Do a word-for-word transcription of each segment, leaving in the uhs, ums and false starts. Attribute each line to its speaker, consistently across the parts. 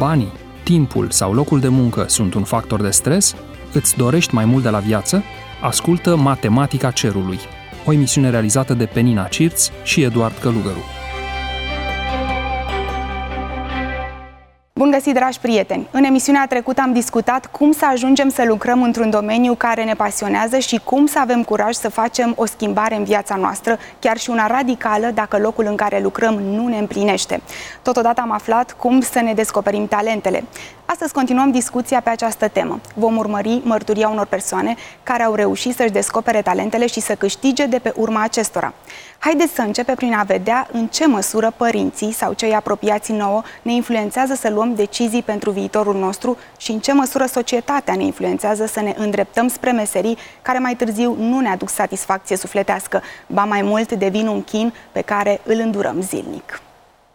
Speaker 1: banii, timpul sau locul de muncă sunt un factor de stres? Îți dorești mai mult de la viață? Ascultă Matematica Cerului, o emisiune realizată de Penina Cirț și Eduard Călugăru.
Speaker 2: Bun găsit, dragi prieteni! În emisiunea trecută am discutat cum să ajungem să lucrăm într-un domeniu care ne pasionează și cum să avem curaj să facem o schimbare în viața noastră, chiar și una radicală, dacă locul în care lucrăm nu ne împlinește. Totodată am aflat cum să ne descoperim talentele. Astăzi continuăm discuția pe această temă. Vom urmări mărturia unor persoane care au reușit să-și descopere talentele și să câștige de pe urma acestora. Haideți să începem prin a vedea în ce măsură părinții sau cei apropiați nouă ne influențează să luăm decizii pentru viitorul nostru și în ce măsură societatea ne influențează să ne îndreptăm spre meserii care mai târziu nu ne aduc satisfacție sufletească, ba mai mult devin un chin pe care îl îndurăm zilnic.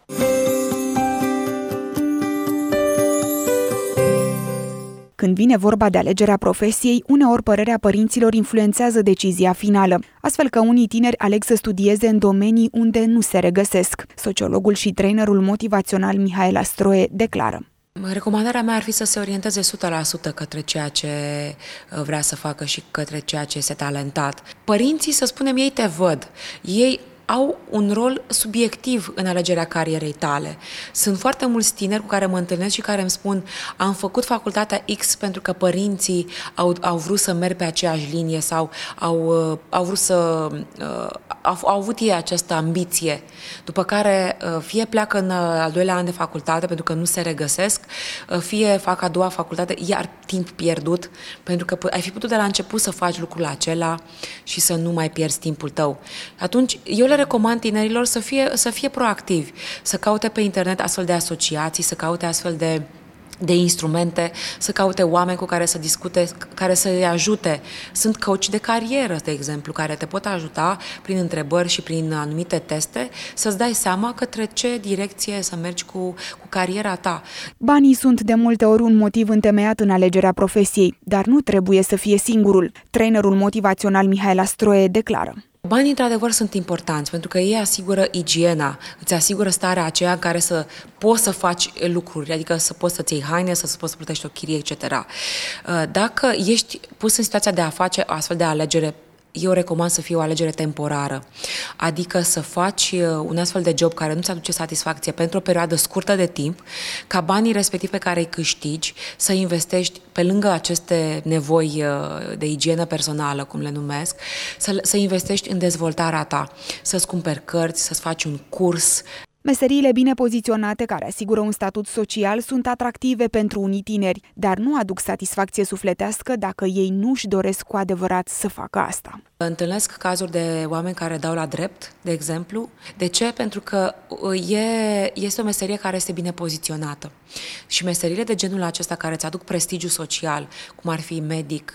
Speaker 2: Când vine vorba de alegerea profesiei, uneori părerea părinților influențează decizia finală, astfel că unii tineri aleg să studieze în domenii unde nu se regăsesc. Sociologul și trainerul motivațional Mihaela Stroie declară:
Speaker 3: recomandarea mea ar fi să se orienteze o sută la sută către ceea ce vrea să facă și către ceea ce este talentat. Părinții, să spunem, ei te văd. Ei au un rol subiectiv în alegerea carierei tale. Sunt foarte mulți tineri cu care mă întâlnesc și care îmi spun: am făcut facultatea X pentru că părinții au, au vrut să merg pe aceeași linie sau au, au vrut să... Au, au avut ei această ambiție. După care fie pleacă în al doilea an de facultate pentru că nu se regăsesc, fie fac a doua facultate, iar timp pierdut, pentru că ai fi putut de la început să faci lucrul acela și să nu mai pierzi timpul tău. Atunci, eu le recomand tinerilor să fie, să fie proactivi, să caute pe internet astfel de asociații, să caute astfel de, de instrumente, să caute oameni cu care să discute, care să-i ajute. Sunt coach de carieră, de exemplu, care te pot ajuta prin întrebări și prin anumite teste să-ți dai seama către ce direcție să mergi cu, cu cariera ta.
Speaker 2: Banii sunt de multe ori un motiv întemeiat în alegerea profesiei, dar nu trebuie să fie singurul. Trainerul motivațional Mihaela Stroie declară:
Speaker 3: banii, într-adevăr, sunt importanți, pentru că ei asigură igiena, îți asigură starea aceea în care să poți să faci lucruri, adică să poți să-ți iei haine, să poți să plătești o chirie, et cetera. Dacă ești pus în situația de a face astfel de alegere, eu recomand să fie o alegere temporară, adică să faci un astfel de job care nu-ți aduce satisfacție pentru o perioadă scurtă de timp, ca banii respectivi pe care îi câștigi să investești pe lângă aceste nevoi de igienă personală, cum le numesc, să, să investești în dezvoltarea ta, să-ți cumperi cărți, să-ți faci un curs.
Speaker 2: Meseriile bine poziționate, care asigură un statut social, sunt atractive pentru unii tineri, dar nu aduc satisfacție sufletească dacă ei nu-și doresc cu adevărat să facă asta.
Speaker 3: Întâlnesc cazuri de oameni care dau la drept, de exemplu. De ce? Pentru că e, este o meserie care este bine poziționată. Și meseriile de genul acesta care îți aduc prestigiu social, cum ar fi medic,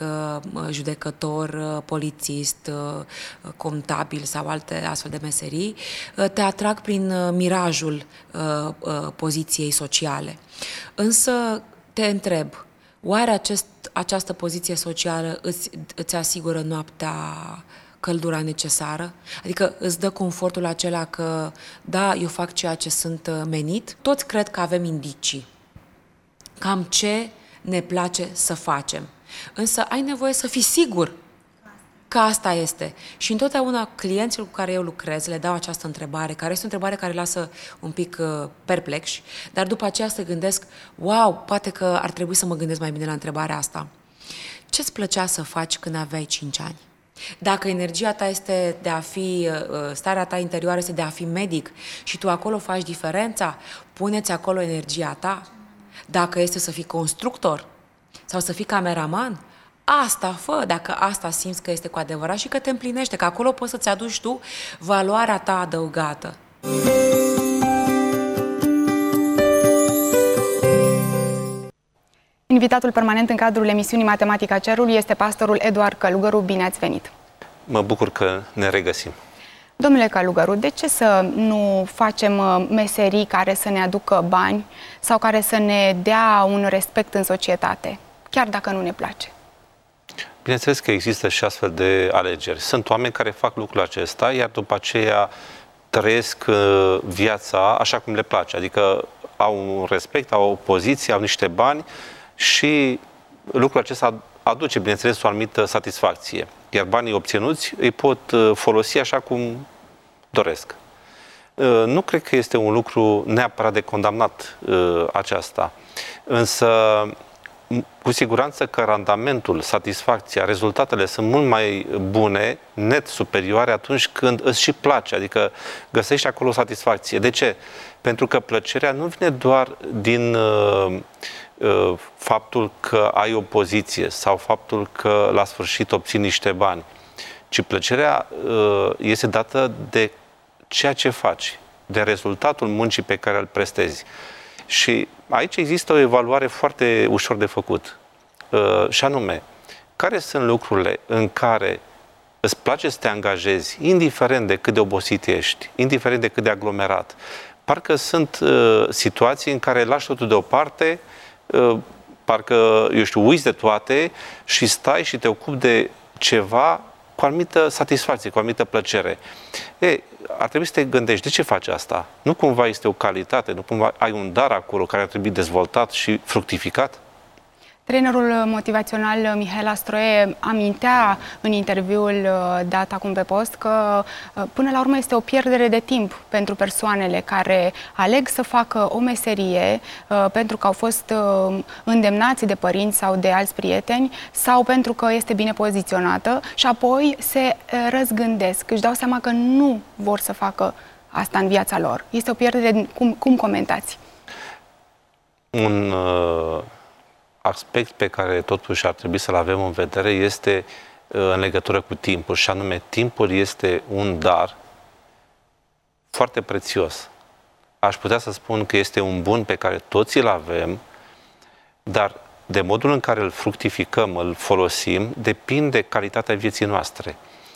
Speaker 3: judecător, polițist, contabil sau alte astfel de meserii, te atrag prin mirajul poziției sociale. Însă te întreb, oare acest, această poziție socială îți, îți asigură noaptea căldura necesară? Adică îți dă confortul acela că, da, eu fac ceea ce sunt menit? Toți cred că avem indicii. Cam ce ne place să facem. Însă ai nevoie să fii sigur că asta este. Și întotdeauna clienților cu care eu lucrez le dau această întrebare, care este o întrebare care lasă un pic uh, perplexi, dar după aceea se gândesc: wow, poate că ar trebui să mă gândesc mai bine la întrebarea asta. Ce-ți plăcea să faci când aveai cinci ani? Dacă energia ta este de a fi, starea ta interioară este de a fi medic și tu acolo faci diferența, puneți acolo energia ta. Dacă este să fii constructor sau să fii cameraman, asta fă, dacă asta simți că este cu adevărat și că te împlinește, că acolo poți să-ți aduci tu valoarea ta adăugată.
Speaker 2: Invitatul permanent în cadrul emisiunii Matematica Cerului este pastorul Eduard Călugăru. Bine ați venit!
Speaker 4: Mă bucur că ne regăsim.
Speaker 2: Domnule Călugăru, de ce să nu facem meserii care să ne aducă bani sau care să ne dea un respect în societate, chiar dacă nu ne place?
Speaker 4: Bineînțeles că există și astfel de alegeri. Sunt oameni care fac lucrul acesta, iar după aceea trăiesc viața așa cum le place. Adică au un respect, au o poziție, au niște bani și lucrul acesta aduce, bineînțeles, o anumită satisfacție. Iar banii obținuți îi pot folosi așa cum doresc. Nu cred că este un lucru neapărat de condamnat aceasta, însă cu siguranță că randamentul, satisfacția, rezultatele sunt mult mai bune, net superioare atunci când îți și place, adică găsești acolo satisfacție. De ce? Pentru că plăcerea nu vine doar din uh, uh, faptul că ai o poziție sau faptul că la sfârșit obții niște bani, ci plăcerea uh, este dată de ceea ce faci, de rezultatul muncii pe care îl prestezi. Și aici există o evaluare foarte ușor de făcut. Uh, și anume, care sunt lucrurile în care îți place să te angajezi, indiferent de cât de obosit ești, indiferent de cât de aglomerat. Parcă sunt uh, situații în care lași totul deoparte, uh, parcă, eu știu, uiți de toate și stai și te ocupi de ceva cu o anumită satisfacție, cu o anumită plăcere. E, ar trebui să te gândești, de ce faci asta? Nu cumva este o calitate, nu cumva ai un dar acolo care ar trebui dezvoltat și fructificat?
Speaker 2: Trainerul motivațional Mihaela Astroie amintea în interviul dat acum pe post că până la urmă este o pierdere de timp pentru persoanele care aleg să facă o meserie pentru că au fost îndemnați de părinți sau de alți prieteni sau pentru că este bine poziționată și apoi se răzgândesc, își dau seama că nu vor să facă asta în viața lor. Este o pierdere, cum, cum comentați?
Speaker 4: Un... Uh... aspect pe care totuși ar trebui să-l avem în vedere este în legătură cu timpul, și anume timpul este un dar foarte prețios. Aș putea să spun că este un bun pe care toți îl avem, dar de modul în care îl fructificăm, îl folosim, depinde calitatea vieții noastre.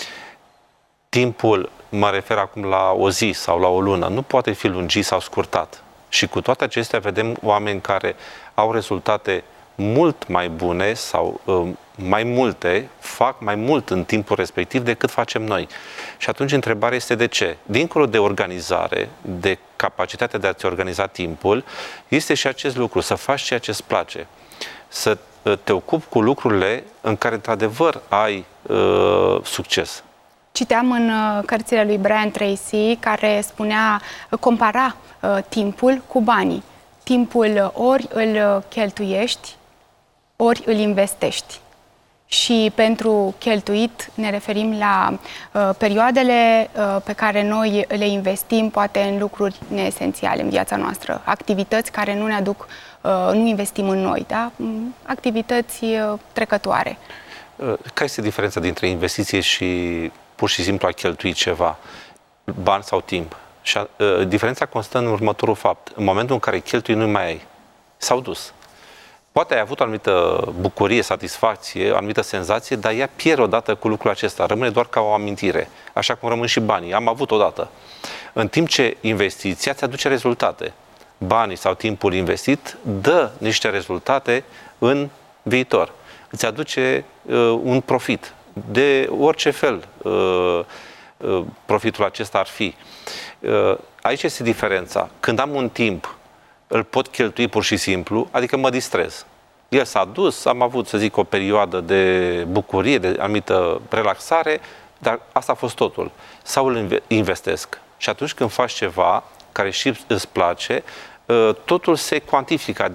Speaker 4: Timpul, mă refer acum la o zi sau la o lună, nu poate fi lungit sau scurtat. Și cu toate acestea vedem oameni care au rezultate mult mai bune sau uh, mai multe, fac mai mult în timpul respectiv decât facem noi. Și atunci întrebarea este de ce? Dincolo de organizare, de capacitatea de a-ți organiza timpul, este și acest lucru, să faci ceea ce îți place. Să te ocupi cu lucrurile în care într-adevăr ai uh, succes.
Speaker 2: Citeam în uh, cărțile lui Brian Tracy, care spunea, compara uh, timpul cu banii. Timpul ori îl cheltuiești, ori îl investești. Și pentru cheltuit ne referim la uh, perioadele uh, pe care noi le investim, poate în lucruri neesențiale în viața noastră, activități care nu ne aduc, uh, nu investim în noi, da? Activități uh, trecătoare.
Speaker 4: Care este diferența dintre investiție și pur și simplu a cheltui ceva, bani sau timp? Și a, uh, diferența constă în următorul fapt. În momentul în care cheltui, nu mai ai. S-au dus. Poate ai avut o anumită bucurie, satisfacție, o anumită senzație, dar ea pierde odată cu lucrul acesta. Rămâne doar ca o amintire. Așa cum rămân și banii. Am avut odată. În timp ce investiția îți aduce rezultate. Banii sau timpul investit dă niște rezultate în viitor. Îți aduce uh, un profit. De orice fel uh, uh, profitul acesta ar fi. Uh, aici este diferența. Când am un timp, îl pot cheltui pur și simplu, adică mă distrez. El s-a dus, am avut, să zic, o perioadă de bucurie, de anumită relaxare, dar asta a fost totul. Sau îl investesc. Și atunci când faci ceva care și îți place, totul se cuantifică.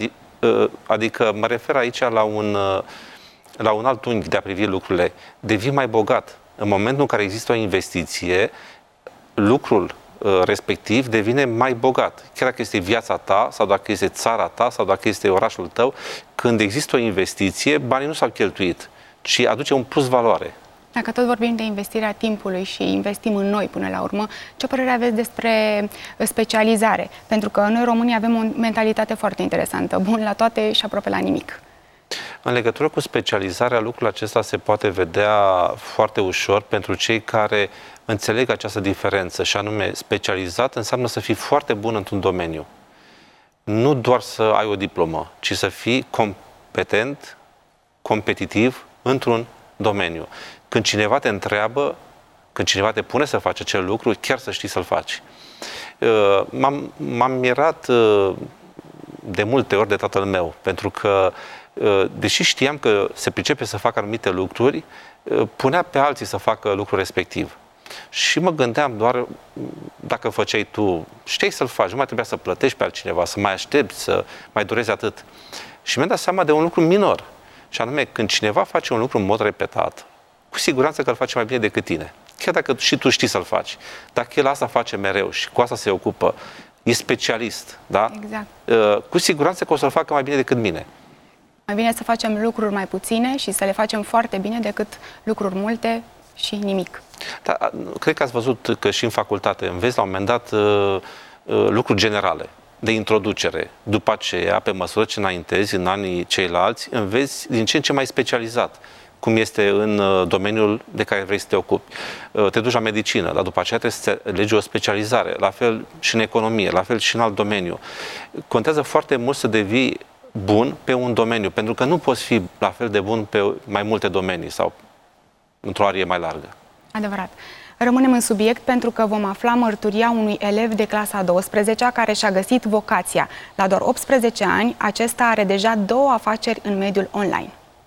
Speaker 4: Adică mă refer aici la un, la un alt unghi de a privi lucrurile. Devii mai bogat. În momentul în care există o investiție, lucrul respectiv devine mai bogat. Chiar dacă este viața ta, sau dacă este țara ta, sau dacă este orașul tău, când există o investiție, banii nu s-au cheltuit, ci aduce un plus valoare.
Speaker 2: Dacă tot vorbim de investirea timpului și investim în noi până la urmă, ce părere aveți despre specializare? Pentru că noi românii avem o mentalitate foarte interesantă, bun la toate și aproape la nimic.
Speaker 4: În legătură cu specializarea, lucrul acesta se poate vedea foarte ușor pentru cei care înțeleg această diferență, și anume specializat înseamnă să fii foarte bun într-un domeniu. Nu doar să ai o diplomă, ci să fii competent, competitiv într-un domeniu. Când cineva te întreabă, când cineva te pune să faci acel lucru, chiar să știi să-l faci. M-am, m-am mirat de multe ori de tatăl meu, pentru că, deși știam că se pricepe să facă anumite lucruri, punea pe alții să facă lucrul respectiv. Și mă gândeam doar, dacă făceai tu, știai să-l faci, nu mai trebuia să plătești pe altcineva, să mai aștepți, să mai durezi atât. Și mi-am dat seama de un lucru minor, și anume, când cineva face un lucru în mod repetat, cu siguranță că îl face mai bine decât tine. Chiar dacă și tu știi să-l faci. Dacă el asta face mereu și cu asta se ocupă, e specialist, da?
Speaker 2: Exact.
Speaker 4: Cu siguranță că o să-l facă mai bine decât mine.
Speaker 2: Mai bine să facem lucruri mai puține și să le facem foarte bine decât lucruri multe și nimic.
Speaker 4: Da, cred că ați văzut că și în facultate înveți la un moment dat lucruri generale, de introducere. După aceea, pe măsură ce înaintezi în anii ceilalți, înveți din ce în ce mai specializat, cum este în domeniul de care vrei să te ocupi. Te duci la medicină, dar după aceea trebuie să alegi o specializare, la fel și în economie, la fel și în alt domeniu. Contează foarte mult să devii bun pe un domeniu, pentru că nu poți fi la fel de bun pe mai multe domenii sau într-o arie mai largă.
Speaker 2: Adevărat. Rămânem în subiect pentru că vom afla mărturia unui elev de clasa a douăsprezecea care și-a găsit vocația. La doar optsprezece ani, acesta are deja două afaceri în mediul online.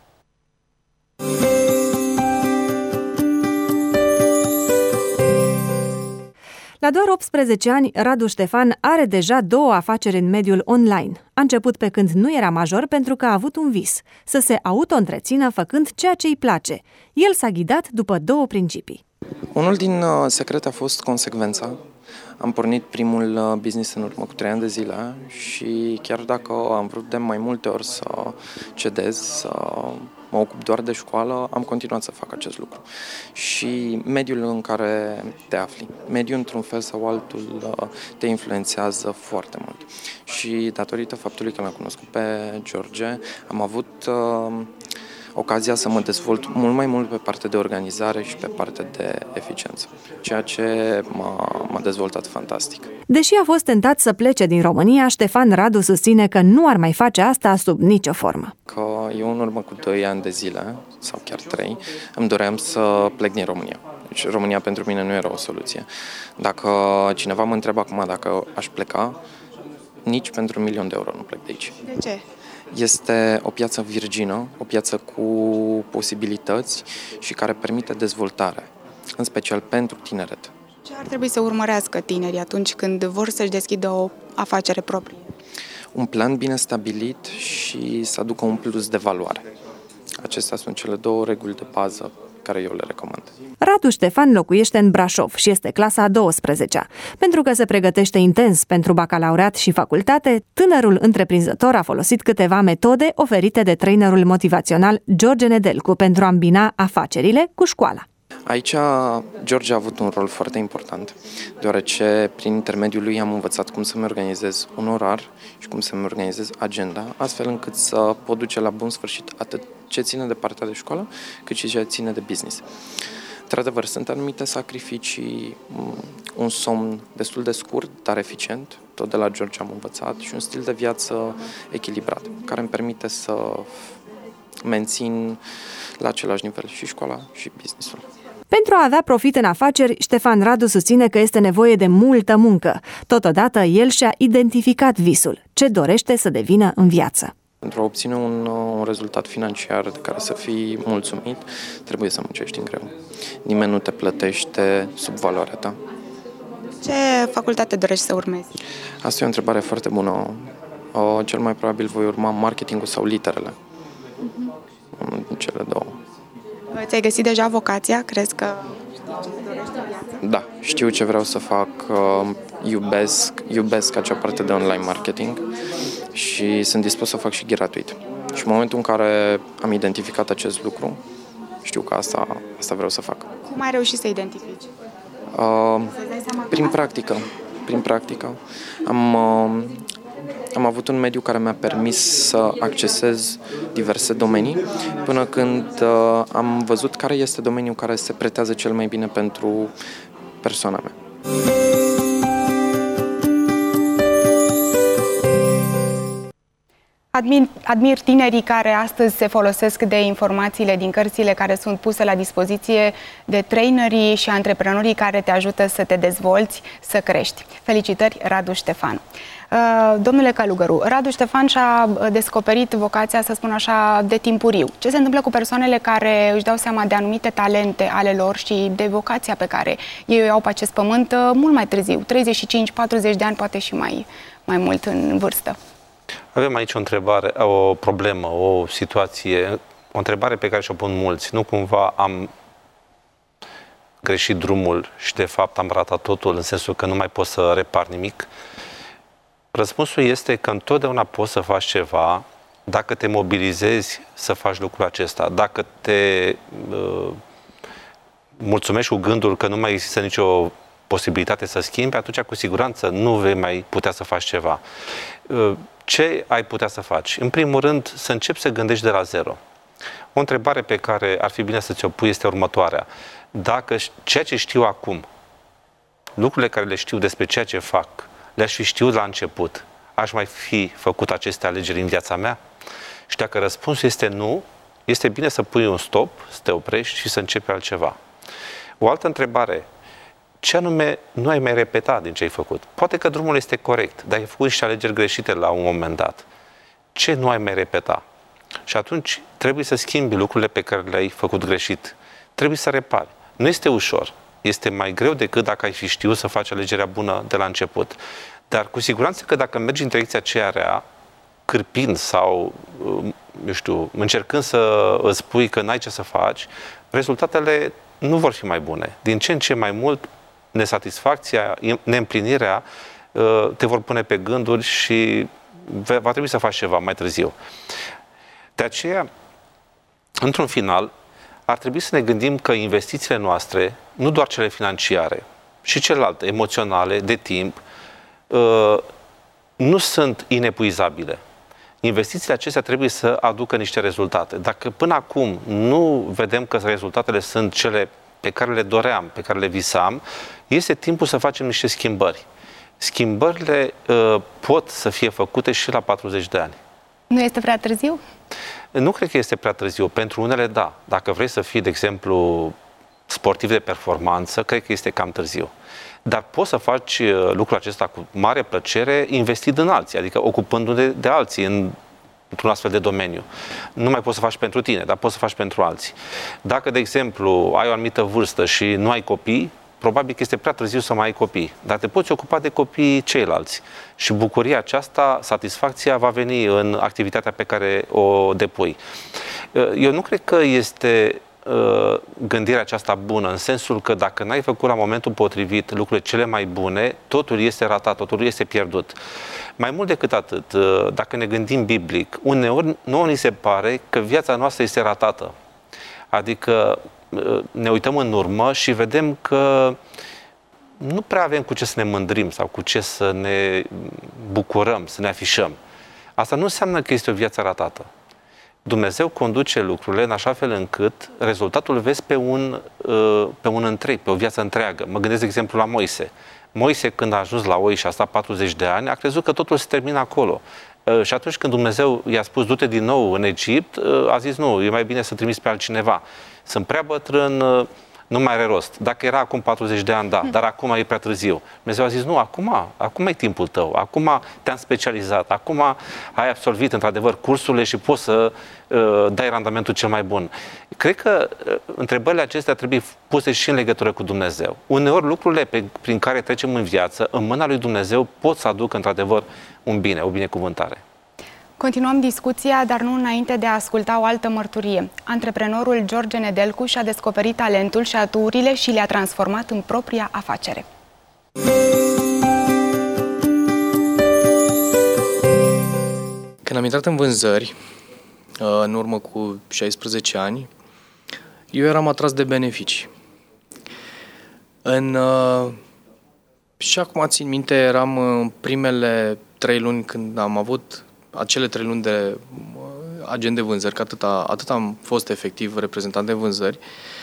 Speaker 5: La doar optsprezece ani, Radu Ștefan are deja două afaceri în mediul online. A început pe când nu era major pentru că a avut un vis, să se auto-întrețină făcând ceea ce îi place. El s-a ghidat după două principii.
Speaker 6: Unul din uh, secrete a fost consecvența. Am pornit primul uh, business în urmă cu trei ani de zile și chiar dacă am vrut de mai multe ori să cedez, să mă ocup doar de școală, am continuat să fac acest lucru. Și mediul în care te afli, mediul într-un fel sau altul uh, te influențează foarte mult. Și datorită faptului că l-am cunoscut pe George, am avut uh, ocazia să mă dezvolt mult mai mult pe partea de organizare și pe partea de eficiență, ceea ce m-a, m-a dezvoltat fantastic.
Speaker 5: Deși a fost tentat să plece din România, Ștefan Radu susține că nu ar mai face asta sub nicio formă.
Speaker 6: Că eu în urmă cu doi ani de zile, sau chiar trei, îmi doream să plec din România. Deci România pentru mine nu era o soluție. Dacă cineva mă întreabă acum dacă aș pleca, nici pentru un milion de euro nu plec de aici.
Speaker 2: De ce?
Speaker 6: Este o piață virgină, o piață cu posibilități și care permite dezvoltare, în special pentru tineret.
Speaker 2: Ce ar trebui să urmărească tinerii atunci când vor să-și deschidă o afacere proprie?
Speaker 6: Un plan bine stabilit și să aducă un plus de valoare. Acestea sunt cele două reguli de bază care eu le recomand.
Speaker 5: Radu Ștefan locuiește în Brașov și este clasa a douăsprezecea. Pentru că se pregătește intens pentru bacalaureat și facultate, tânărul întreprinzător a folosit câteva metode oferite de trainerul motivațional George Nedelcu pentru a îmbina afacerile cu școala.
Speaker 6: Aici George a avut un rol foarte important, deoarece prin intermediul lui am învățat cum să-mi organizez un orar și cum să-mi organizez agenda, astfel încât să pot duce la bun sfârșit atât ce ține de partea de școală, cât și ce ține de business. Într-adevăr, sunt anumite sacrificii, un somn destul de scurt, dar eficient, tot de la George am învățat, și un stil de viață echilibrat, care îmi permite să mențin la același nivel și școala și businessul.
Speaker 5: Pentru a avea profit în afaceri, Ștefan Radu susține că este nevoie de multă muncă. Totodată, el și-a identificat visul, ce dorește să devină în viață.
Speaker 6: Pentru a obține un, un rezultat financiar de care să fii mulțumit, trebuie să muncești în greu. Nimeni nu te plătește sub valoarea ta.
Speaker 2: Ce facultate dorești să urmezi?
Speaker 6: Asta e o întrebare foarte bună. Cel mai probabil voi urma marketingul sau literele. Uh-huh. Cele două.
Speaker 2: Ți-ai găsit deja vocația? Crezi că știi ce dorești în viață?
Speaker 6: Da, știu ce vreau să fac, iubesc, iubesc acea parte de online marketing și sunt dispus să o fac și gratuit. Și în momentul în care am identificat acest lucru, știu că asta, asta vreau să fac.
Speaker 2: Cum ai reușit să identifici?
Speaker 6: Uh, prin practică. Prin practică. Am... Uh, Am avut un mediu care mi-a permis să accesez diverse domenii, până când uh, am văzut care este domeniul care se pretează cel mai bine pentru persoana mea.
Speaker 2: Admir, admir tinerii care astăzi se folosesc de informațiile din cărțile care sunt puse la dispoziție de trainerii și antreprenorii care te ajută să te dezvolți, să crești. Felicitări, Radu Ștefan! Domnule Călugăru, Radu Ștefan și-a descoperit vocația, să spun așa, de timpuriu. Ce se întâmplă cu persoanele care își dau seama de anumite talente ale lor și de vocația pe care ei o iau pe acest pământ mult mai târziu, treizeci și cinci patruzeci de ani, poate și mai, mai mult în vârstă?
Speaker 4: Avem aici o întrebare, o problemă, o situație, o întrebare pe care și-o pun mulți. Nu cumva am greșit drumul și de fapt am ratat totul în sensul că nu mai pot să repar nimic? Răspunsul este că întotdeauna poți să faci ceva dacă te mobilizezi să faci lucrul acesta. Dacă te uh, mulțumești cu gândul că nu mai există nicio posibilitate să schimbi, atunci cu siguranță nu vei mai putea să faci ceva. Uh, ce ai putea să faci? În primul rând, să începi să gândești de la zero. O întrebare pe care ar fi bine să ți-o pui este următoarea. Dacă ceea ce știu acum, lucrurile care le știu despre ceea ce fac, le-aș fi știut la început, aș mai fi făcut aceste alegeri în viața mea? Și dacă răspunsul este nu, este bine să pui un stop, să te oprești și să începi altceva. O altă întrebare, ce anume nu ai mai repetat din ce ai făcut? Poate că drumul este corect, dar ai făcut și alegeri greșite la un moment dat. Ce nu ai mai repeta? Și atunci trebuie să schimbi lucrurile pe care le-ai făcut greșit. Trebuie să repari. Nu este ușor. Este mai greu decât dacă ai fi știut să faci alegerea bună de la început. Dar cu siguranță că dacă mergi în direcția aceea rea, cârpind sau, eu știu, încercând să îți spui că n-ai ce să faci, rezultatele nu vor fi mai bune. Din ce în ce mai mult, nesatisfacția, neîmplinirea te vor pune pe gânduri și va trebui să faci ceva mai târziu. De aceea, într-un final, ar trebui să ne gândim că investițiile noastre, nu doar cele financiare, și celelalte, emoționale, de timp, nu sunt inepuizabile. Investițiile acestea trebuie să aducă niște rezultate. Dacă până acum nu vedem că rezultatele sunt cele pe care le doream, pe care le visam, este timpul să facem niște schimbări. Schimbările uh, pot să fie făcute și la patruzeci de ani.
Speaker 2: Nu este prea târziu?
Speaker 4: Nu cred că este prea târziu. Pentru unele, da. Dacă vrei să fii, de exemplu, sportiv de performanță, cred că este cam târziu. Dar poți să faci lucrul acesta cu mare plăcere investind în alții, adică ocupându-te de alții în, într-un astfel de domeniu. Nu mai poți să faci pentru tine, dar poți să faci pentru alții. Dacă, de exemplu, ai o anumită vârstă și nu ai copii, probabil că este prea târziu să mai ai copii, dar te poți ocupa de copiii ceilalți. Și bucuria aceasta, satisfacția va veni în activitatea pe care o depui. Eu nu cred că este gândirea aceasta bună, în sensul că dacă n-ai făcut la momentul potrivit lucrurile cele mai bune, totul este ratat, totul este pierdut. Mai mult decât atât, dacă ne gândim biblic, uneori nouă ni se pare că viața noastră este ratată. Adică ne uităm în urmă și vedem că nu prea avem cu ce să ne mândrim sau cu ce să ne bucurăm, să ne afișăm. Asta nu înseamnă că este o viață ratată. Dumnezeu conduce lucrurile în așa fel încât rezultatul vezi pe un, pe un întreg, pe o viață întreagă. Mă gândesc, de exemplu, la Moise. Moise, când a ajuns la Oi și a stat patruzeci de ani, a crezut că totul se termină acolo. Și atunci când Dumnezeu i-a spus du-te din nou în Egipt, a zis nu, e mai bine să trimiți pe altcineva. Sunt prea bătrân, nu mai are rost. Dacă era acum patruzeci de ani, da, dar acum e prea târziu. Dumnezeu a zis, nu, acum, acum e timpul tău, acum te-am specializat, acum ai absolvit într-adevăr cursurile și poți să uh, dai randamentul cel mai bun. Cred că uh, întrebările acestea trebuie puse și în legătură cu Dumnezeu. Uneori lucrurile pe, prin care trecem în viață, în mâna lui Dumnezeu, pot să aducă într-adevăr un bine, o binecuvântare.
Speaker 2: Continuăm discuția, dar nu înainte de a asculta o altă mărturie. Antreprenorul George Nedelcu și-a descoperit talentul și aturile și le-a transformat în propria afacere.
Speaker 6: Când am intrat în vânzări, în urmă cu șaisprezece ani, eu eram atras de beneficii. În, și acum țin minte, eram în primele trei luni când am avut acele trei luni de agent de vânzări, că atât, a, atât am fost efectiv reprezentant de vânzări.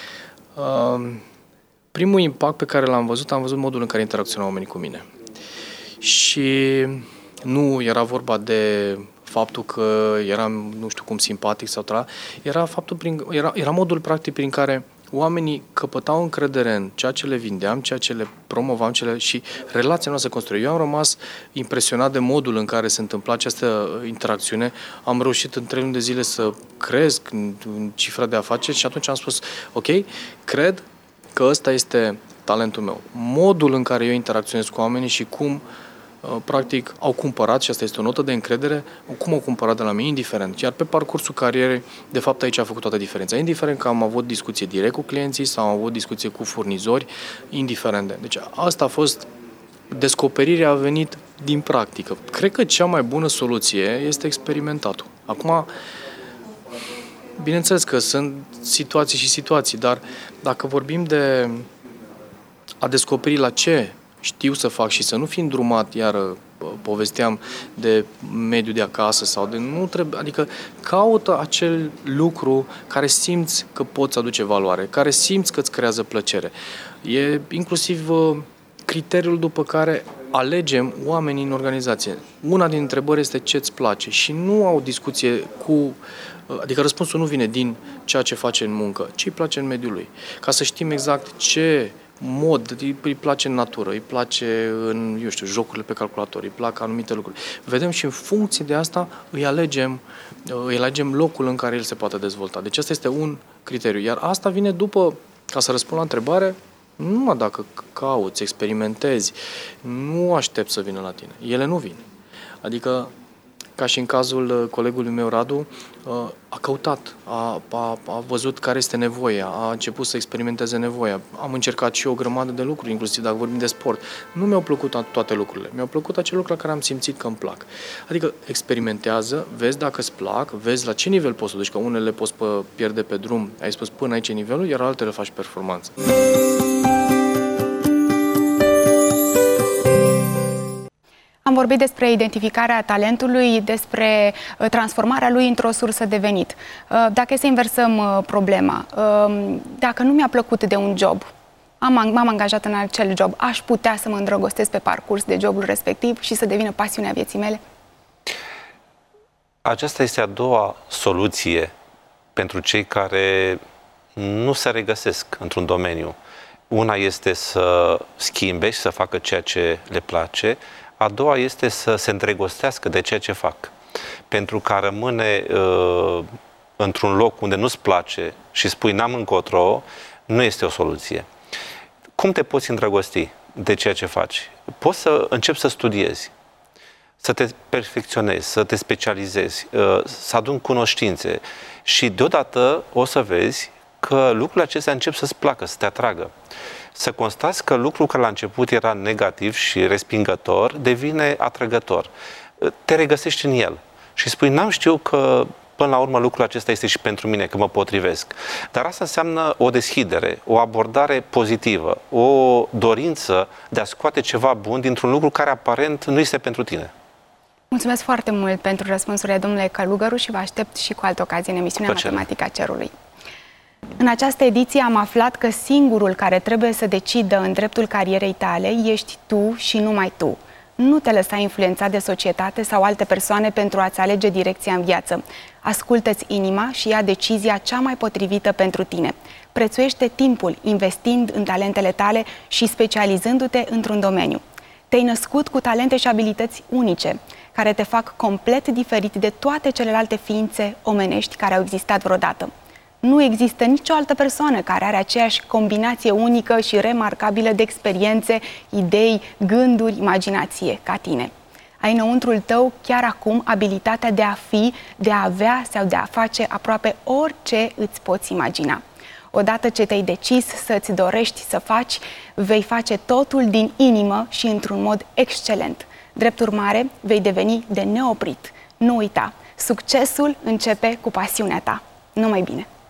Speaker 6: Primul impact pe care l-am văzut, am văzut modul în care interacționau oamenii cu mine. Și nu era vorba de faptul că eram, nu știu cum, simpatic sau tra, era faptul prin, era, era modul practic prin care oamenii căpătau încredere în ceea ce le vindeam, ceea ce le promovam cele, și relația noastră construită. Eu am rămas impresionat de modul în care se întâmpla această interacțiune. Am reușit în trei luni de zile să cresc în, în cifra de afaceri și atunci am spus, ok, cred că ăsta este talentul meu. Modul în care eu interacționez cu oamenii și cum practic au cumpărat, și asta este o notă de încredere, cum au cumpărat de la mine, indiferent. Iar pe parcursul carierei, de fapt aici a făcut toată diferența. Indiferent că am avut discuție direct cu clienții sau am avut discuție cu furnizori, indiferent de. Deci asta a fost, descoperirea a venit din practică. Cred că cea mai bună soluție este experimentatul. Acum, bineînțeles că sunt situații și situații, dar dacă vorbim de a descoperi la ce știu să fac și să nu fi îndrumat, iar povesteam de mediul de acasă sau de nu trebuie, adică caută acel lucru care simți că poți aduce valoare, care simți că îți creează plăcere. E inclusiv criteriul după care alegem oamenii în organizație. Una din întrebări este ce îți place și nu au discuție cu, adică răspunsul nu vine din ceea ce face în muncă, ci îi place în mediul lui. Ca să știm exact ce mod, îi place în natură, îi place în, eu știu, jocurile pe calculator, îi plac anumite lucruri. Vedem și în funcție de asta îi alegem, îi alegem locul în care el se poate dezvolta. Deci asta este un criteriu. Iar asta vine după, ca să răspund la întrebare, numai dacă cauți, experimentezi, nu aștept să vină la tine. Ele nu vin. Adică, ca și în cazul colegului meu, Radu, a căutat, a, a, a văzut care este nevoia, a început să experimenteze nevoia. Am încercat și o grămadă de lucruri, inclusiv dacă vorbim de sport. Nu mi-au plăcut toate lucrurile. Mi-au plăcut acele lucruri la care am simțit că îmi plac. Adică experimentează, vezi dacă îți plac, vezi la ce nivel poți să duci, că unele le poți pierde pe drum, ai spus până aici e nivelul, iar altele faci performanță.
Speaker 2: Am vorbit despre identificarea talentului, despre transformarea lui într-o sursă de venit. Dacă e să inversăm problema, dacă nu mi-a plăcut de un job, am, m-am angajat în acel job, aș putea să mă îndrăgostesc pe parcurs de jobul respectiv și să devină pasiunea vieții mele?
Speaker 4: Aceasta este a doua soluție pentru cei care nu se regăsesc într-un domeniu. Una este să schimbe și să facă ceea ce le place. A doua este să se îndrăgostească de ceea ce fac. Pentru că rămâne uh, într-un loc unde nu-ți place și spui n-am încotro, nu este o soluție. Cum te poți îndrăgosti de ceea ce faci? Poți să începi să studiezi, să te perfecționezi, să te specializezi, uh, să aduni cunoștințe și deodată o să vezi că lucrurile acestea încep să-ți placă, să te atragă. Să constați că lucrul care la început era negativ și respingător devine atrăgător. Te regăsești în el și spui, n-am știut că până la urmă lucrul acesta este și pentru mine, că mă potrivesc. Dar asta înseamnă o deschidere, o abordare pozitivă, o dorință de a scoate ceva bun dintr-un lucru care aparent nu este pentru tine.
Speaker 2: Mulțumesc foarte mult pentru răspunsurile domnule Călugăru și vă aștept și cu altă ocazie în emisiunea Matematica Cerului. În această ediție am aflat că singurul care trebuie să decidă în dreptul carierei tale ești tu și numai tu. Nu te lăsa influențat de societate sau alte persoane pentru a-ți alege direcția în viață. Ascultă-ți inima și ia decizia cea mai potrivită pentru tine. Prețuiește timpul investind în talentele tale și specializându-te într-un domeniu. Te-ai născut cu talente și abilități unice, care te fac complet diferit de toate celelalte ființe omenești care au existat vreodată. Nu există nicio altă persoană care are aceeași combinație unică și remarcabilă de experiențe, idei, gânduri, imaginație ca tine. Ai înăuntrul tău chiar acum abilitatea de a fi, de a avea sau de a face aproape orice îți poți imagina. Odată ce te-ai decis să-ți dorești să faci, vei face totul din inimă și într-un mod excelent. Drept urmare, vei deveni de neoprit. Nu uita, succesul începe cu pasiunea ta. Numai bine!